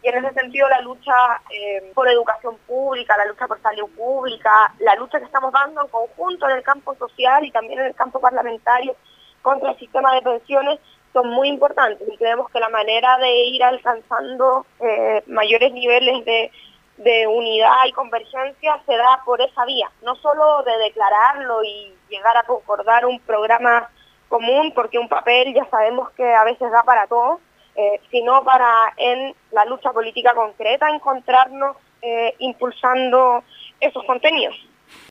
Y en ese sentido la lucha por educación pública, la lucha por salud pública, la lucha que estamos dando en conjunto en el campo social y también en el campo parlamentario contra el sistema de pensiones son muy importantes, y creemos que la manera de ir alcanzando mayores niveles de unidad y convergencia se da por esa vía, no solo de declararlo y llegar a concordar un programa común, porque un papel ya sabemos que a veces da para todo, sino para en la lucha política concreta encontrarnos impulsando esos contenidos.